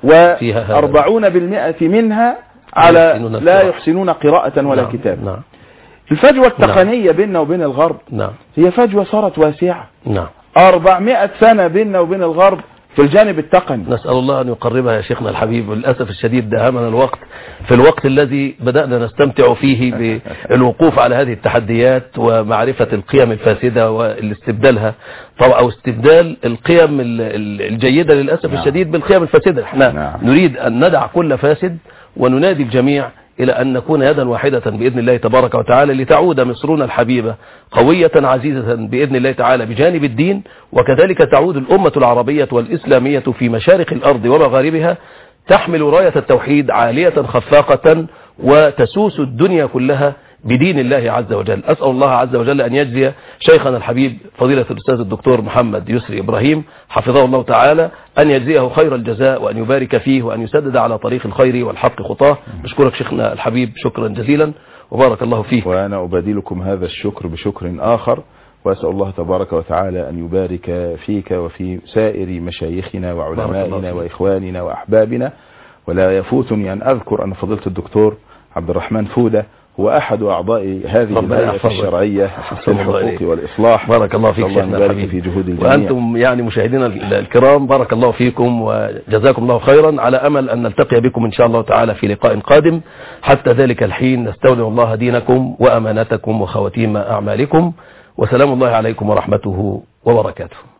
وأربعون بالمئة منها على لا يحسنون قراءة ولا نعم. كتاب. نعم. الفجوة التقنية نعم. بيننا وبين الغرب، نعم. هي فجوة صارت واسعة. نعم. أربعمائة سنة بيننا وبين الغرب في الجانب التقني. نسأل الله أن يقربها يا شيخنا الحبيب. وللأسف الشديد دهمنا الوقت في الوقت الذي بدأنا نستمتع فيه بالوقوف على هذه التحديات ومعرفة القيم الفاسدة والاستبدالها، طبعا أو استبدال القيم الجيدة للأسف نعم. الشديد بالقيم الفاسدة. احنا نعم. نريد أن ندع كل فاسد وننادي الجميع إلى أن نكون يدا واحدة بإذن الله تبارك وتعالى، لتعود مصرنا الحبيبة قوية عزيزة بإذن الله تعالى بجانب الدين، وكذلك تعود الأمة العربية والإسلامية في مشارق الأرض ومغاربها تحمل راية التوحيد عالية خفاقة وتسوس الدنيا كلها بدين الله عز وجل. أسأل الله عز وجل أن يجزي شيخنا الحبيب فضيلة الأستاذ الدكتور محمد يسري إبراهيم حفظه الله تعالى أن يجزيه خير الجزاء، وأن يبارك فيه، وأن يسدد على طريق الخير والحق خطاه. نشكرك شيخنا الحبيب شكرا جزيلا وبارك الله فيك. وأنا أبادلكم هذا الشكر بشكر آخر، وأسأل الله تبارك وتعالى أن يبارك فيك وفي سائر مشايخنا وعلمائنا وإخواننا وأحبابنا. ولا يفوتني أن أذكر أن فضيلة الدكتور عبد الرحمن فودة هو أحد أعضاء هذه الهيئة الشرعية في الحقوق والإصلاح. بارك الله فيك شيخنا الحبيب في جهود الجميع. وأنتم يعني مشاهدينا الكرام بارك الله فيكم وجزاكم الله خيرا، على أمل أن نلتقي بكم إن شاء الله تعالى في لقاء قادم. حتى ذلك الحين نستودع الله دينكم وأمانتكم وخواتيم أعمالكم، وسلام الله عليكم ورحمته وبركاته.